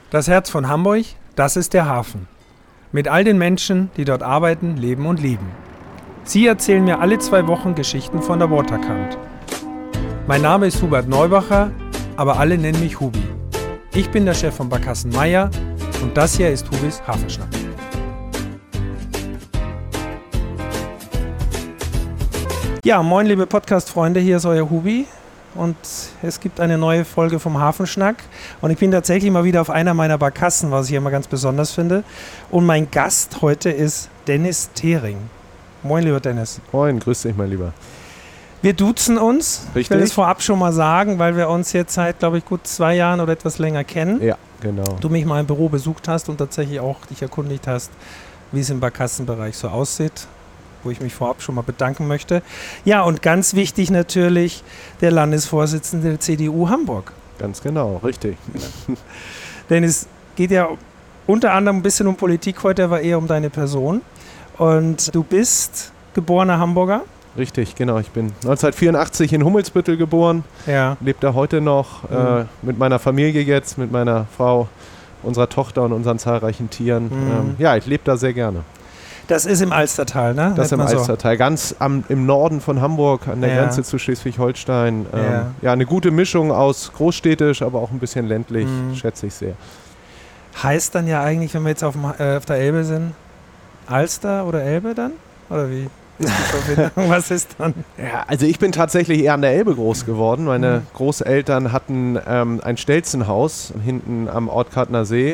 Das Herz von Hamburg, das ist der Hafen. Mit all den Menschen, die dort arbeiten, leben und lieben. Sie erzählen mir alle 2 Wochen Geschichten von der Waterkant. Mein Name ist Hubert Neubacher, aber alle nennen mich Hubi. Ich bin der Chef von Barkassen Meier und das hier ist Hubis Hafenschnack. Ja, moin liebe Podcast-Freunde, hier ist euer Hubi. Und es gibt eine neue Folge vom Hafenschnack und ich bin tatsächlich mal wieder auf einer meiner Barkassen, was ich immer ganz besonders finde. Und mein Gast heute ist Dennis Thering. Moin, lieber Dennis. Moin, grüß dich, mein Lieber. Wir duzen uns. Richtig. Ich will es vorab schon mal sagen, weil wir uns jetzt seit, glaube ich, gut 2 Jahren oder etwas länger kennen. Ja, genau. Du mich mal im Büro besucht hast und tatsächlich auch dich erkundigt hast, wie es im Barkassenbereich so aussieht, wo ich mich vorab schon mal bedanken möchte. Ja, und ganz wichtig natürlich der Landesvorsitzende der CDU Hamburg. Ganz genau, richtig. Denn es geht ja unter anderem ein bisschen um Politik heute, aber eher um deine Person. Und du bist geborener Hamburger. Richtig, genau. Ich bin 1984 in Hummelsbüttel geboren, lebe da heute noch mit meiner Familie jetzt, mit meiner Frau, unserer Tochter und unseren zahlreichen Tieren. Ja, ich lebe da sehr gerne. Das ist im Alstertal, ne? Das ist im Alstertal, ganz im Norden von Hamburg, an der Grenze zu Schleswig-Holstein. Ja, eine gute Mischung aus großstädtisch, aber auch ein bisschen ländlich, schätze ich sehr. Heißt dann ja eigentlich, wenn wir jetzt auf der Elbe sind, Alster oder Elbe dann? Oder wie? Ist die Verbindung? Was ist dann? Ja, also ich bin tatsächlich eher an der Elbe groß geworden. Meine Großeltern hatten ein Stelzenhaus hinten am Ort Kartner See.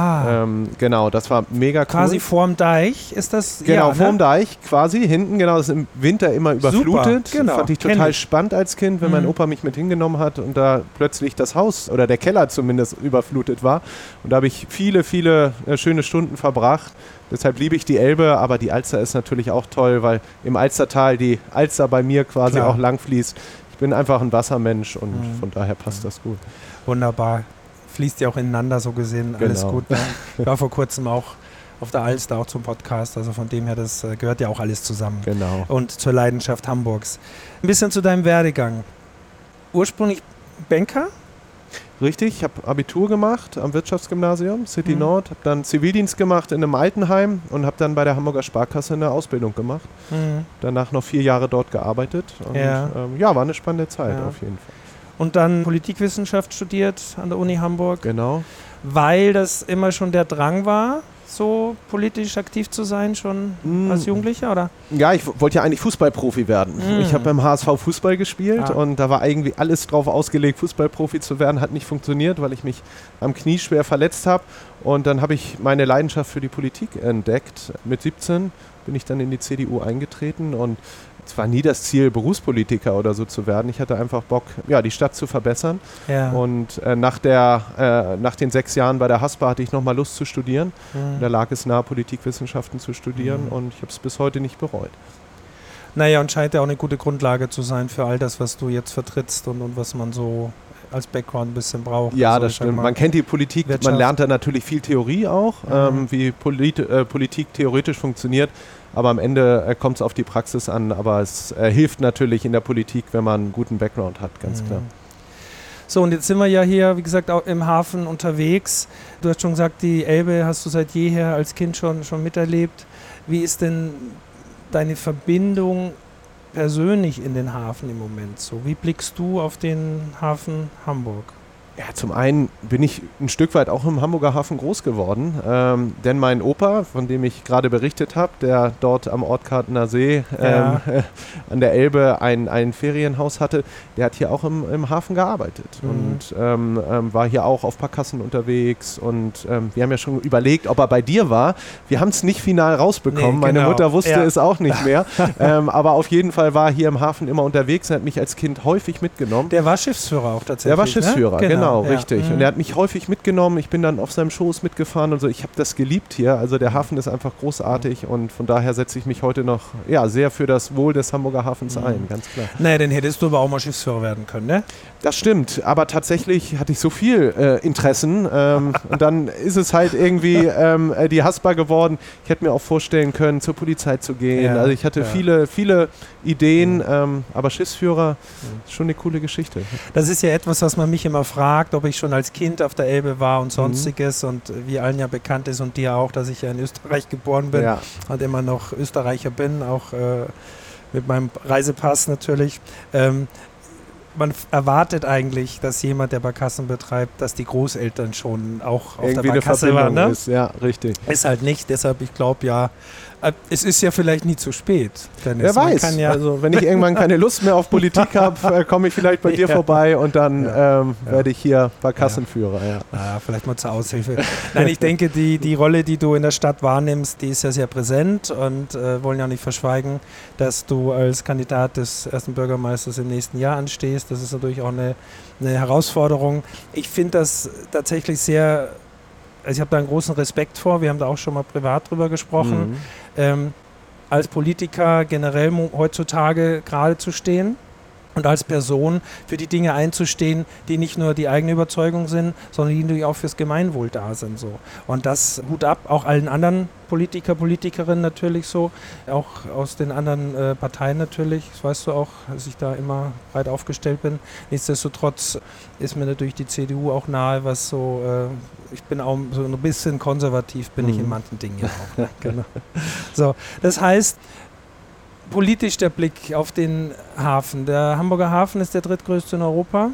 Genau, das war mega cool. Quasi vorm Deich ist das? Genau, vorm Deich quasi, hinten, genau, das ist im Winter immer überflutet. Super, genau. Fand ich total spannend als Kind, wenn mein Opa mich mit hingenommen hat und da plötzlich das Haus oder der Keller zumindest überflutet war. Und da habe ich viele, viele schöne Stunden verbracht. Deshalb liebe ich die Elbe, aber die Alster ist natürlich auch toll, weil im Alstertal die Alster bei mir quasi auch lang fließt. Ich bin einfach ein Wassermensch und von daher passt das gut. Wunderbar. Fließt ja auch ineinander so gesehen, alles gut. Ne? Ich war vor kurzem auch auf der Alster, auch zum Podcast, also von dem her, das gehört ja auch alles zusammen. Genau. Und zur Leidenschaft Hamburgs. Ein bisschen zu deinem Werdegang. Ursprünglich Banker? Richtig, ich habe Abitur gemacht am Wirtschaftsgymnasium, City Nord, habe dann Zivildienst gemacht in einem Altenheim und habe dann bei der Hamburger Sparkasse eine Ausbildung gemacht. Danach noch 4 Jahre dort gearbeitet und war eine spannende Zeit auf jeden Fall. Und dann Politikwissenschaft studiert an der Uni Hamburg. Genau. Weil das immer schon der Drang war, so politisch aktiv zu sein, schon als Jugendlicher, oder? Ja, ich wollte ja eigentlich Fußballprofi werden. Ich habe beim HSV Fußball gespielt und da war irgendwie alles drauf ausgelegt, Fußballprofi zu werden. Hat nicht funktioniert, weil ich mich am Knie schwer verletzt habe. Und dann habe ich meine Leidenschaft für die Politik entdeckt. Mit 17 bin ich dann in die CDU eingetreten und es war nie das Ziel, Berufspolitiker oder so zu werden. Ich hatte einfach Bock, die Stadt zu verbessern. Ja. Und nach den 6 Jahren bei der HASPA hatte ich nochmal Lust zu studieren. Da lag es nahe, Politikwissenschaften zu studieren und ich habe es bis heute nicht bereut. Naja, und scheint ja auch eine gute Grundlage zu sein für all das, was du jetzt vertrittst und was man so als Background ein bisschen braucht. Ja, also, das stimmt. Man kennt die Politik, man lernt da natürlich viel Theorie auch, wie Politik theoretisch funktioniert. Aber am Ende kommt es auf die Praxis an. Aber es hilft natürlich in der Politik, wenn man einen guten Background hat, ganz klar. So, und jetzt sind wir ja hier, wie gesagt, auch im Hafen unterwegs. Du hast schon gesagt, die Elbe hast du seit jeher als Kind schon miterlebt. Wie ist denn deine Verbindung persönlich in den Hafen im Moment so? Wie blickst du auf den Hafen Hamburg? Ja, zum einen bin ich ein Stück weit auch im Hamburger Hafen groß geworden, denn mein Opa, von dem ich gerade berichtet habe, der dort am Ort Kartner See an der Elbe ein Ferienhaus hatte, der hat hier auch im Hafen gearbeitet und war hier auch auf Barkassen unterwegs und wir haben ja schon überlegt, ob er bei dir war. Wir haben es nicht final rausbekommen, nee, meine Mutter wusste es auch nicht mehr, aber auf jeden Fall war er hier im Hafen immer unterwegs, er hat mich als Kind häufig mitgenommen. Der war Schiffsführer auch tatsächlich. Der war Schiffsführer, ne? Genau, richtig. Und er hat mich häufig mitgenommen. Ich bin dann auf seinem Schoß mitgefahren und so. Ich habe das geliebt hier. Also der Hafen ist einfach großartig und von daher setze ich mich heute noch sehr für das Wohl des Hamburger Hafens ein, ganz klar. Naja, dann hättest du aber auch mal Schiffsführer werden können, ne? Das stimmt, aber tatsächlich hatte ich so viel Interessen und dann ist es halt irgendwie die HASPA geworden. Ich hätte mir auch vorstellen können, zur Polizei zu gehen. Also ich hatte viele Ideen, aber Schiffsführer ist schon eine coole Geschichte. Das ist ja etwas, was man mich immer fragt. gefragt, ob ich schon als Kind auf der Elbe war und sonstiges und wie allen ja bekannt ist und dir auch, dass ich ja in Österreich geboren bin und immer noch Österreicher bin, auch mit meinem Reisepass natürlich. Man erwartet eigentlich, dass jemand, der Barkassen betreibt, dass die Großeltern schon auch auf irgendwie der Barkasse waren. Ne? Ja, richtig. Ist halt nicht, deshalb, ich glaube es ist ja vielleicht nie zu spät, Dennis. Wer weiß, also wenn ich irgendwann keine Lust mehr auf Politik habe, komme ich vielleicht bei dir vorbei und dann werde ich hier Barkassenführer. Ja. Vielleicht mal zur Aushilfe. Nein, ich denke, die Rolle, die du in der Stadt wahrnimmst, die ist ja sehr präsent und wollen ja nicht verschweigen, dass du als Kandidat des ersten Bürgermeisters im nächsten Jahr anstehst. Das ist natürlich auch eine Herausforderung. Ich finde das tatsächlich sehr... Also ich habe da einen großen Respekt vor, wir haben da auch schon mal privat drüber gesprochen, als Politiker generell heutzutage gerade zu stehen und als Person für die Dinge einzustehen, die nicht nur die eigene Überzeugung sind, sondern die natürlich auch fürs Gemeinwohl da sind. So. Und das Hut ab, auch allen anderen Politikerinnen natürlich so, auch aus den anderen Parteien natürlich, das weißt du auch, dass ich da immer breit aufgestellt bin. Nichtsdestotrotz ist mir natürlich die CDU auch nahe, was so, ich bin auch so ein bisschen konservativ, bin ich in manchen Dingen ja auch. Ne? Genau. So, das heißt, politisch der Blick auf den Hafen. Der Hamburger Hafen ist der drittgrößte in Europa.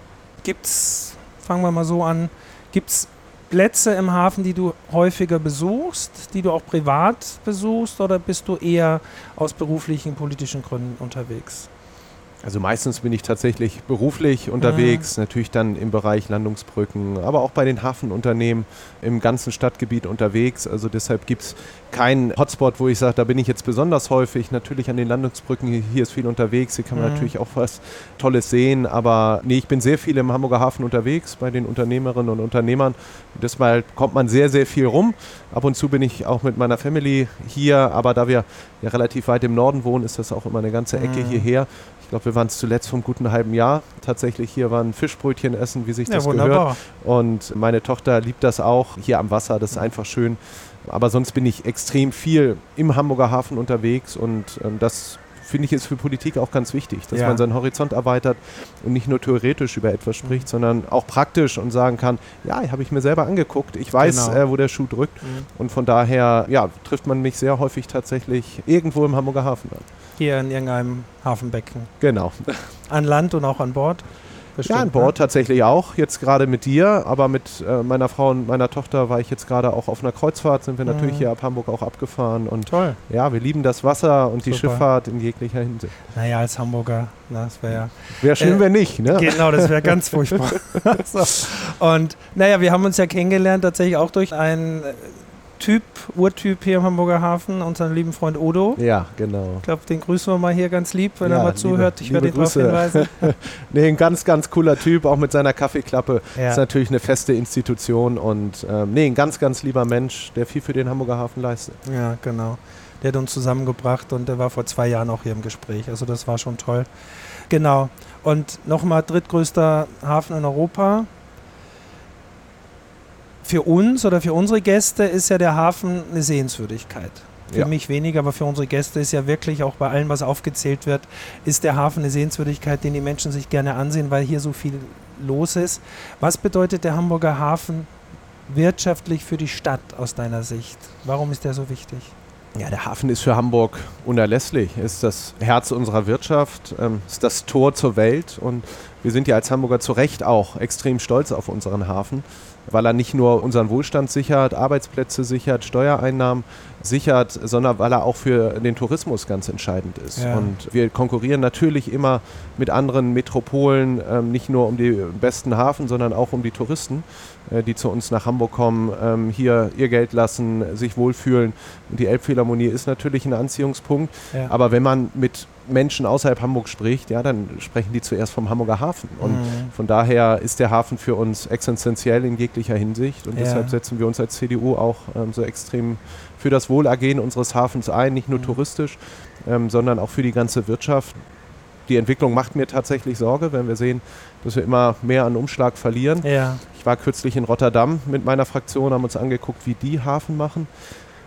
Fangen wir mal so an, gibt es Plätze im Hafen, die du häufiger besuchst, die du auch privat besuchst oder bist du eher aus beruflichen, politischen Gründen unterwegs? Also meistens bin ich tatsächlich beruflich unterwegs, natürlich dann im Bereich Landungsbrücken, aber auch bei den Hafenunternehmen im ganzen Stadtgebiet unterwegs. Also deshalb gibt es keinen Hotspot, wo ich sage, da bin ich jetzt besonders häufig. Natürlich an den Landungsbrücken, hier ist viel unterwegs, hier kann man natürlich auch was Tolles sehen. Aber nee, ich bin sehr viel im Hamburger Hafen unterwegs, bei den Unternehmerinnen und Unternehmern. Deshalb kommt man sehr, sehr viel rum. Ab und zu bin ich auch mit meiner Family hier, aber da wir ja relativ weit im Norden wohnen, ist das auch immer eine ganze Ecke hierher. Ich glaube, wir waren es zuletzt vor einem guten halben Jahr. Tatsächlich hier waren Fischbrötchen essen, wie sich das gehört. Und meine Tochter liebt das auch. Hier am Wasser, das ist einfach schön. Aber sonst bin ich extrem viel im Hamburger Hafen unterwegs und das finde ich ist für Politik auch ganz wichtig, dass man seinen Horizont erweitert und nicht nur theoretisch über etwas spricht, sondern auch praktisch und sagen kann, ja, habe ich mir selber angeguckt, ich weiß, wo der Schuh drückt und von daher trifft man mich sehr häufig tatsächlich irgendwo im Hamburger Hafen an. Hier in irgendeinem Hafenbecken. Genau. An Land und auch an Bord? Bestimmt, ja, an Bord tatsächlich auch, jetzt gerade mit dir, aber mit meiner Frau und meiner Tochter war ich jetzt gerade auch auf einer Kreuzfahrt, sind wir natürlich hier ab Hamburg auch abgefahren und toll. Ja, wir lieben das Wasser und die Schifffahrt in jeglicher Hinsicht. Naja, als Hamburger, das wäre ja... Wäre schön, wenn nicht, ne? Genau, das wäre ganz furchtbar. So. Und naja, wir haben uns ja kennengelernt tatsächlich auch durch einen Urtyp hier im Hamburger Hafen, unseren lieben Freund Odo. Ja, genau. Ich glaube, den grüßen wir mal hier ganz lieb, wenn er mal zuhört. Ich werde ihn darauf hinweisen. Nee, ein ganz, ganz cooler Typ, auch mit seiner Kaffeeklappe. Ist natürlich eine feste Institution und ein ganz, ganz lieber Mensch, der viel für den Hamburger Hafen leistet. Ja, genau. Der hat uns zusammengebracht und der war vor 2 Jahren auch hier im Gespräch. Also das war schon toll. Genau. Und nochmal drittgrößter Hafen in Europa. Für uns oder für unsere Gäste ist ja der Hafen eine Sehenswürdigkeit. Für mich weniger, aber für unsere Gäste ist ja wirklich auch bei allem, was aufgezählt wird, ist der Hafen eine Sehenswürdigkeit, den die Menschen sich gerne ansehen, weil hier so viel los ist. Was bedeutet der Hamburger Hafen wirtschaftlich für die Stadt aus deiner Sicht? Warum ist der so wichtig? Ja, der Hafen ist für Hamburg unerlässlich. Er ist das Herz unserer Wirtschaft, ist das Tor zur Welt und wir sind ja als Hamburger zu Recht auch extrem stolz auf unseren Hafen, weil er nicht nur unseren Wohlstand sichert, Arbeitsplätze sichert, Steuereinnahmen sichert, sondern weil er auch für den Tourismus ganz entscheidend ist. Ja. Und wir konkurrieren natürlich immer mit anderen Metropolen, nicht nur um den besten Hafen, sondern auch um die Touristen, die zu uns nach Hamburg kommen, hier ihr Geld lassen, sich wohlfühlen. Und die Elbphilharmonie ist natürlich ein Anziehungspunkt. Ja. Aber wenn man mit Menschen außerhalb Hamburg spricht, ja, dann sprechen die zuerst vom Hamburger Hafen. Und von daher ist der Hafen für uns existenziell in jeglicher Hinsicht. Und deshalb setzen wir uns als CDU auch so extrem für das Wohlergehen unseres Hafens ein, nicht nur touristisch, sondern auch für die ganze Wirtschaft. Die Entwicklung macht mir tatsächlich Sorge, wenn wir sehen, dass wir immer mehr an Umschlag verlieren. Ja. Ich war kürzlich in Rotterdam mit meiner Fraktion, haben uns angeguckt, wie die Hafen machen.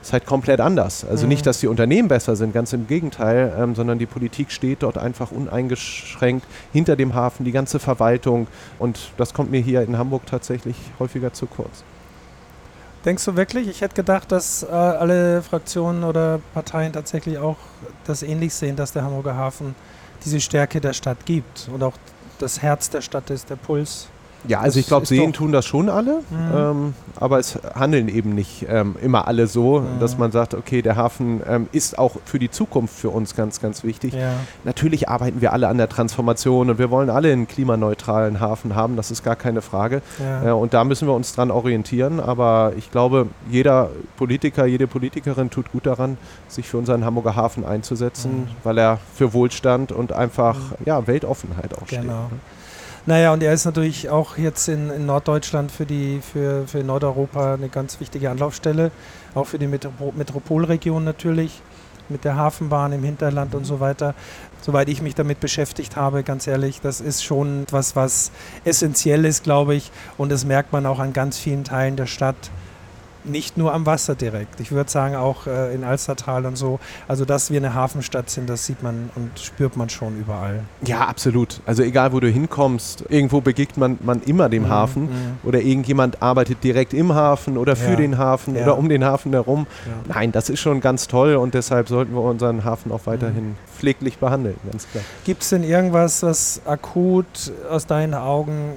ist halt komplett anders. Also nicht, dass die Unternehmen besser sind, ganz im Gegenteil, sondern die Politik steht dort einfach uneingeschränkt hinter dem Hafen, die ganze Verwaltung, und das kommt mir hier in Hamburg tatsächlich häufiger zu kurz. Denkst du wirklich? Ich hätte gedacht, dass alle Fraktionen oder Parteien tatsächlich auch das ähnlich sehen, dass der Hamburger Hafen diese Stärke der Stadt gibt und auch das Herz der Stadt ist, der Puls. Ja, also ich glaube, sehen tun das schon alle, aber es handeln eben nicht immer alle so, dass man sagt, okay, der Hafen ist auch für die Zukunft für uns ganz, ganz wichtig. Ja. Natürlich arbeiten wir alle an der Transformation und wir wollen alle einen klimaneutralen Hafen haben, das ist gar keine Frage. Ja. Und da müssen wir uns dran orientieren, aber ich glaube, jeder Politiker, jede Politikerin tut gut daran, sich für unseren Hamburger Hafen einzusetzen, weil er für Wohlstand und einfach Weltoffenheit auch steht. Ne? Naja, und er ist natürlich auch jetzt in Norddeutschland für Nordeuropa eine ganz wichtige Anlaufstelle, auch für die Metropolregion natürlich, mit der Hafenbahn im Hinterland und so weiter. Soweit ich mich damit beschäftigt habe, ganz ehrlich, das ist schon etwas, was essentiell ist, glaube ich, und das merkt man auch an ganz vielen Teilen der Stadt. Nicht nur am Wasser direkt. Ich würde sagen auch in Alstertal und so. Also dass wir eine Hafenstadt sind, das sieht man und spürt man schon überall. Ja, absolut. Also egal, wo du hinkommst, irgendwo begegnet man immer dem Hafen oder irgendjemand arbeitet direkt im Hafen oder für den Hafen oder um den Hafen herum. Ja. Nein, das ist schon ganz toll und deshalb sollten wir unseren Hafen auch weiterhin pfleglich behandeln, ganz klar. Gibt es denn irgendwas, was akut aus deinen Augen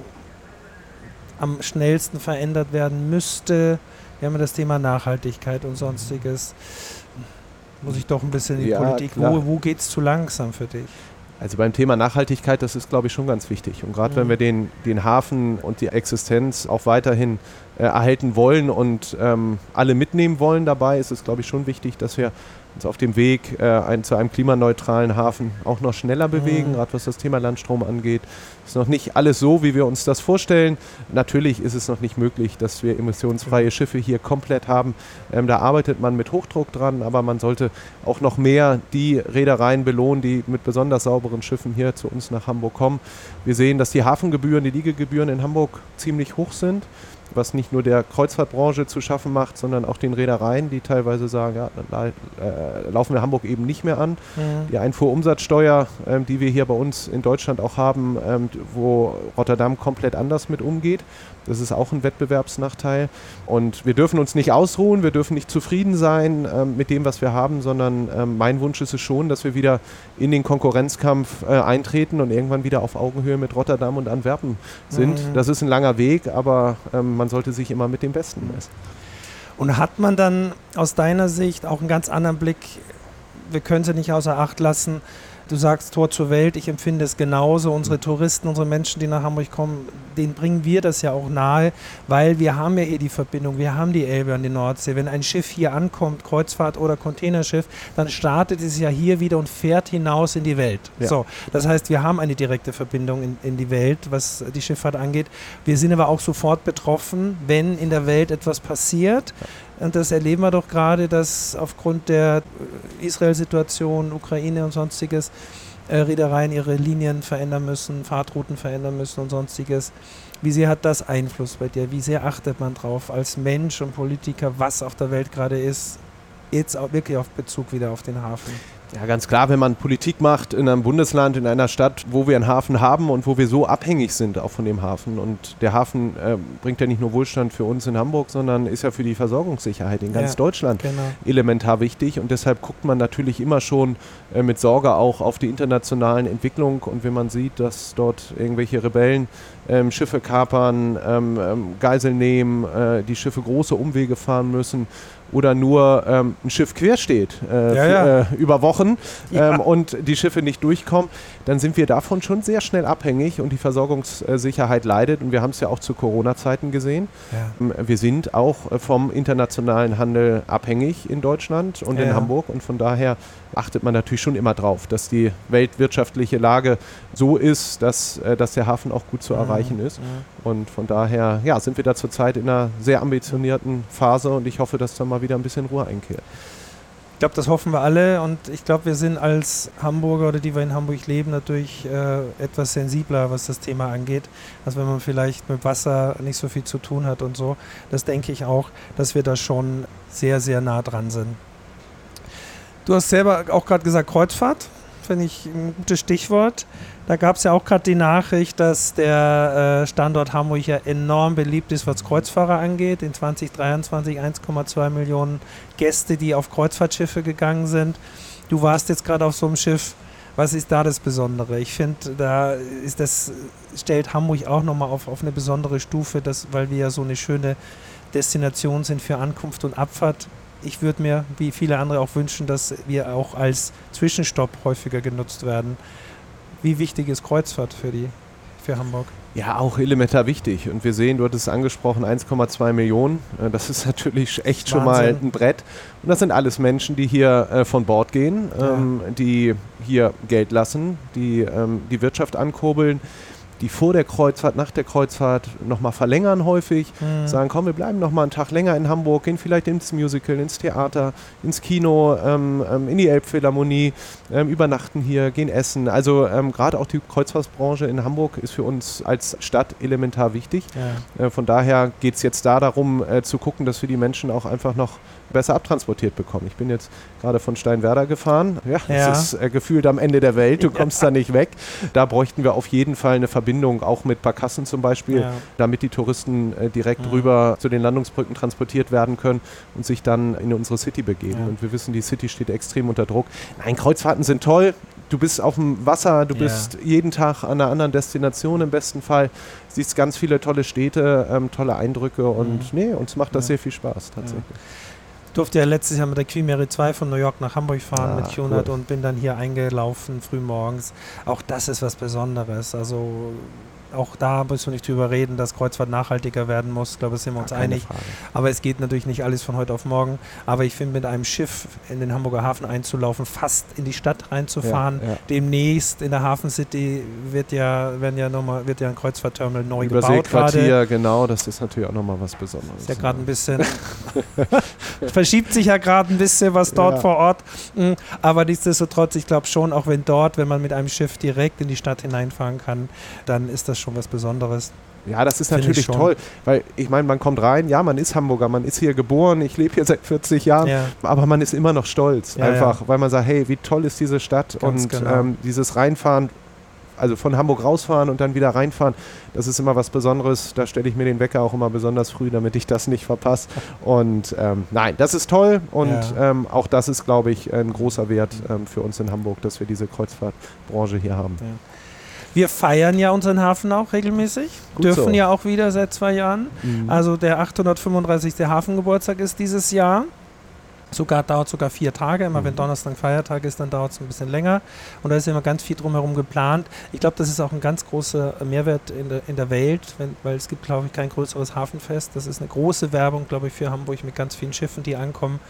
am schnellsten verändert werden müsste? Wir haben ja das Thema Nachhaltigkeit und Sonstiges. Muss ich doch ein bisschen in die Politik. Wo geht es zu langsam für dich? Also beim Thema Nachhaltigkeit, das ist, glaube ich, schon ganz wichtig. Und gerade wenn wir den Hafen und die Existenz auch weiterhin erhalten wollen und alle mitnehmen wollen dabei, ist es, glaube ich, schon wichtig, dass wir uns auf dem Weg zu einem klimaneutralen Hafen auch noch schneller bewegen, gerade was das Thema Landstrom angeht. Ist noch nicht alles so, wie wir uns das vorstellen. Natürlich ist es noch nicht möglich, dass wir emissionsfreie Schiffe hier komplett haben. Da arbeitet man mit Hochdruck dran, aber man sollte auch noch mehr die Reedereien belohnen, die mit besonders sauberen Schiffen hier zu uns nach Hamburg kommen. Wir sehen, dass die Hafengebühren, die Liegegebühren in Hamburg ziemlich hoch sind, was nicht nur der Kreuzfahrtbranche zu schaffen macht, sondern auch den Reedereien, die teilweise sagen, ja, dann laufen wir Hamburg eben nicht mehr an. Die Einfuhrumsatzsteuer, die wir hier bei uns in Deutschland auch haben, wo Rotterdam komplett anders mit umgeht, das ist auch ein Wettbewerbsnachteil. Und wir dürfen uns nicht ausruhen, wir dürfen nicht zufrieden sein mit dem, was wir haben, sondern mein Wunsch ist es schon, dass wir wieder in den Konkurrenzkampf eintreten und irgendwann wieder auf Augenhöhe mit Rotterdam und Antwerpen sind. Das ist ein langer Weg, aber man sollte sich immer mit dem Besten messen. Und hat man dann aus deiner Sicht auch einen ganz anderen Blick, wir können sie nicht außer Acht lassen, du sagst Tor zur Welt, ich empfinde es genauso, unsere Touristen, unsere Menschen, die nach Hamburg kommen, denen bringen wir das ja auch nahe, weil wir haben ja hier die Verbindung, wir haben die Elbe an die Nordsee. Wenn ein Schiff hier ankommt, Kreuzfahrt oder Containerschiff, dann startet es ja hier wieder und fährt hinaus in die Welt. Ja. So, das heißt, wir haben eine direkte Verbindung in die Welt, was die Schifffahrt angeht. Wir sind aber auch sofort betroffen, wenn in der Welt etwas passiert. Und das erleben wir doch gerade, dass aufgrund der Israel-Situation, Ukraine und sonstiges, Reedereien ihre Linien verändern müssen, Fahrtrouten verändern müssen und sonstiges. Wie sehr hat das Einfluss bei dir? Wie sehr achtet man drauf als Mensch und Politiker, was auf der Welt gerade ist, jetzt auch wirklich auf Bezug wieder auf den Hafen? Ja, ganz klar, wenn man Politik macht in einem Bundesland, in einer Stadt, wo wir einen Hafen haben und wo wir so abhängig sind auch von dem Hafen. Und der Hafen bringt ja nicht nur Wohlstand für uns in Hamburg, sondern ist ja für die Versorgungssicherheit in ganz Deutschland elementar wichtig. Und deshalb guckt man natürlich immer schon mit Sorge auch auf die internationalen Entwicklungen. Und wenn man sieht, dass dort irgendwelche Rebellen Schiffe kapern, Geiseln nehmen, die Schiffe große Umwege fahren müssen, oder nur ein Schiff quer steht über Wochen und die Schiffe nicht durchkommen, dann sind wir davon schon sehr schnell abhängig und die Versorgungssicherheit leidet. Und wir haben es ja auch zu Corona-Zeiten gesehen. Ja. Wir sind auch vom internationalen Handel abhängig in Deutschland und in Hamburg. Und von daher achtet man natürlich schon immer drauf, dass die weltwirtschaftliche Lage so ist, dass der Hafen auch gut zu erreichen ist. Und von daher sind wir da zurzeit in einer sehr ambitionierten Phase und ich hoffe, dass da mal wieder ein bisschen Ruhe einkehrt. Ich glaube, das hoffen wir alle und ich glaube, wir sind als Hamburger oder die wir in Hamburg leben, natürlich etwas sensibler, was das Thema angeht, als wenn man vielleicht mit Wasser nicht so viel zu tun hat und so. Das denke ich auch, dass wir da schon sehr, sehr nah dran sind. Du hast selber auch gerade gesagt, Kreuzfahrt, finde ich ein gutes Stichwort. Da gab es ja auch gerade die Nachricht, dass der Standort Hamburg ja enorm beliebt ist, was Kreuzfahrer angeht. In 2023 1,2 Millionen Gäste, die auf Kreuzfahrtschiffe gegangen sind. Du warst jetzt gerade auf so einem Schiff. Was ist da das Besondere? Ich finde, stellt Hamburg auch nochmal auf eine besondere Stufe, weil wir ja so eine schöne Destination sind für Ankunft und Abfahrt. Ich würde mir, wie viele andere auch wünschen, dass wir auch als Zwischenstopp häufiger genutzt werden. Wie wichtig ist Kreuzfahrt für Hamburg? Ja, auch elementar wichtig. Und wir sehen, du hattest es angesprochen, 1,2 Millionen. Das ist natürlich echt schon mal ein Brett. Und das sind alles Menschen, die hier von Bord gehen, die hier Geld lassen, die die Wirtschaft ankurbeln, die vor der Kreuzfahrt, nach der Kreuzfahrt nochmal verlängern häufig, sagen, komm, wir bleiben nochmal einen Tag länger in Hamburg, gehen vielleicht ins Musical, ins Theater, ins Kino, in die Elbphilharmonie, übernachten hier, gehen essen. Also gerade auch die Kreuzfahrtbranche in Hamburg ist für uns als Stadt elementar wichtig. Ja. Von daher geht es jetzt darum, zu gucken, dass wir die Menschen auch einfach noch besser abtransportiert bekommen. Ich bin jetzt gerade von Steinwerder gefahren. Ja, das ist gefühlt am Ende der Welt. Du kommst da nicht weg. Da bräuchten wir auf jeden Fall eine Verbindung, auch mit Barkassen zum Beispiel, damit die Touristen direkt rüber zu den Landungsbrücken transportiert werden können und sich dann in unsere City begeben. Und wir wissen, die City steht extrem unter Druck. Nein, Kreuzfahrten sind toll. Du bist auf dem Wasser, du bist jeden Tag an einer anderen Destination im besten Fall, siehst ganz viele tolle Städte, tolle Eindrücke und uns macht das sehr viel Spaß tatsächlich. Ich durfte ja letztes Jahr mit der Queen Mary 2 von New York nach Hamburg fahren mit Cunard und bin dann hier eingelaufen, früh morgens. Auch das ist was Besonderes. Also auch da müssen wir nicht drüber reden, dass Kreuzfahrt nachhaltiger werden muss. Ich glaube, da sind wir uns einig. Frage. Aber es geht natürlich nicht alles von heute auf morgen. Aber ich finde, mit einem Schiff in den Hamburger Hafen einzulaufen, fast in die Stadt reinzufahren, demnächst in der Hafen City wird ja ein Kreuzfahrtterminal neu gebaut. Überseequartier, genau, das ist natürlich auch nochmal was Besonderes. Ist ja gerade ein bisschen, verschiebt sich ja gerade ein bisschen was dort vor Ort. Aber nichtsdestotrotz, ich glaube schon, auch wenn man mit einem Schiff direkt in die Stadt hineinfahren kann, dann ist das schon was Besonderes. Ja, das ist natürlich toll, weil ich meine, man kommt rein, man ist Hamburger, man ist hier geboren, ich lebe hier seit 40 Jahren, aber man ist immer noch stolz, weil man sagt, hey, wie toll ist diese Stadt. Ganz und genau. Dieses Reinfahren, also von Hamburg rausfahren und dann wieder reinfahren, das ist immer was Besonderes, da stelle ich mir den Wecker auch immer besonders früh, damit ich das nicht verpasse. Und nein, das ist toll und auch das ist, glaube ich, ein großer Wert für uns in Hamburg, dass wir diese Kreuzfahrtbranche hier haben. Ja. Wir feiern ja unseren Hafen auch regelmäßig, dürfen ja auch wieder seit 2 Jahren. Also der 835. Hafengeburtstag ist dieses Jahr. Dauert sogar 4 Tage. Immer wenn Donnerstag Feiertag ist, dann dauert es ein bisschen länger. Und da ist immer ganz viel drumherum geplant. Ich glaube, das ist auch ein ganz großer Mehrwert in der Welt, weil es gibt, glaube ich, kein größeres Hafenfest. Das ist eine große Werbung, glaube ich, für Hamburg mit ganz vielen Schiffen, die ankommen.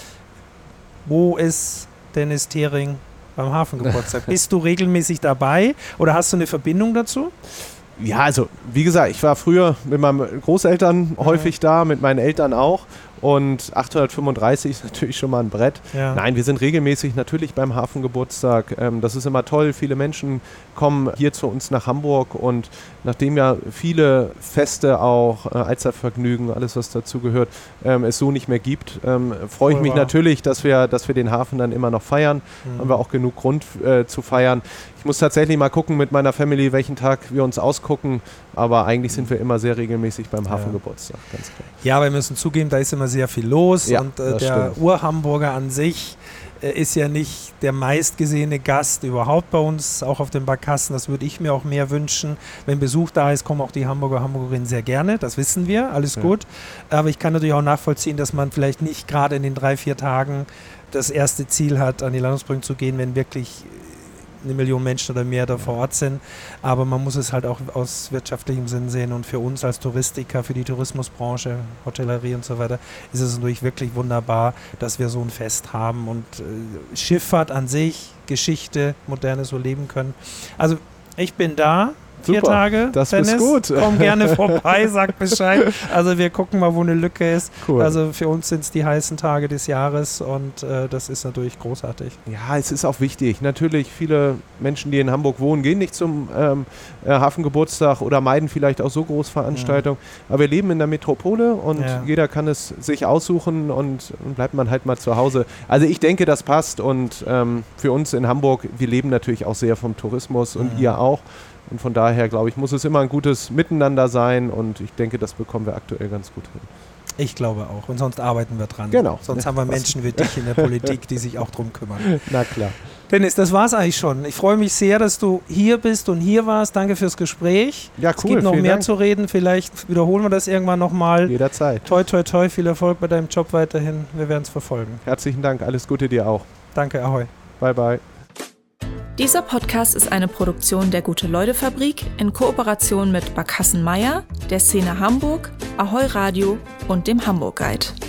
Wo ist Dennis Thering beim Hafengeburtstag? Bist du regelmäßig dabei oder hast du eine Verbindung dazu? Ja, also wie gesagt, ich war früher mit meinen Großeltern häufig da, mit meinen Eltern auch. Und 835 ist natürlich schon mal ein Brett. Ja. Nein, wir sind regelmäßig natürlich beim Hafengeburtstag. Das ist immer toll. Viele Menschen kommen hier zu uns nach Hamburg. Und nachdem ja viele Feste auch, Alstervergnügen, alles was dazu gehört, es so nicht mehr gibt, freue ich mich natürlich, dass wir den Hafen dann immer noch feiern. Haben wir auch genug Grund zu feiern. Ich muss tatsächlich mal gucken mit meiner Family, welchen Tag wir uns ausgucken. Aber eigentlich sind wir immer sehr regelmäßig beim Hafengeburtstag, ganz klar. Ja, wir müssen zugeben, da ist immer sehr viel los. Und der Ur-Hamburger an sich ist ja nicht der meistgesehene Gast überhaupt bei uns, auch auf den Barkassen. Das würde ich mir auch mehr wünschen. Wenn Besuch da ist, kommen auch die Hamburgerinnen sehr gerne. Das wissen wir, alles gut. Aber ich kann natürlich auch nachvollziehen, dass man vielleicht nicht gerade in den 3-4 Tagen das erste Ziel hat, an die Landungsbrücken zu gehen, wenn wirklich 1 Million Menschen oder mehr da vor Ort sind. Aber man muss es halt auch aus wirtschaftlichem Sinn sehen. Und für uns als Touristiker, für die Tourismusbranche, Hotellerie und so weiter, ist es natürlich wirklich wunderbar, dass wir so ein Fest haben und Schifffahrt an sich, Geschichte, Moderne so leben können. Also ich bin da, 4 Tage. Das Dennis, ist gut. Komm gerne vorbei, sag Bescheid. Also wir gucken mal, wo eine Lücke ist. Cool. Also für uns sind es die heißen Tage des Jahres und das ist natürlich großartig. Ja, es ist auch wichtig. Natürlich, viele Menschen, die in Hamburg wohnen, gehen nicht zum Hafengeburtstag oder meiden vielleicht auch so Großveranstaltungen. Aber wir leben in der Metropole und jeder kann es sich aussuchen und bleibt man halt mal zu Hause. Also ich denke, das passt und für uns in Hamburg, wir leben natürlich auch sehr vom Tourismus und ihr auch. Und von daher, glaube ich, muss es immer ein gutes Miteinander sein und ich denke, das bekommen wir aktuell ganz gut hin. Ich glaube auch. Und sonst arbeiten wir dran. Genau. Sonst haben wir Menschen wie dich in der Politik, die sich auch drum kümmern. Na klar. Dennis, das war's eigentlich schon. Ich freue mich sehr, dass du hier bist und hier warst. Danke fürs Gespräch. Ja, cool. Es gibt noch Vielen mehr Dank. zu reden. Vielleicht wiederholen wir das irgendwann nochmal. Jederzeit. Toi, toi, toi. Viel Erfolg bei deinem Job weiterhin. Wir werden es verfolgen. Herzlichen Dank. Alles Gute dir auch. Danke, ahoi. Bye, bye. Dieser Podcast ist eine Produktion der Gute-Leute-Fabrik in Kooperation mit Barkassen Meier, der Szene Hamburg, Ahoi Radio und dem Hamburg Guide.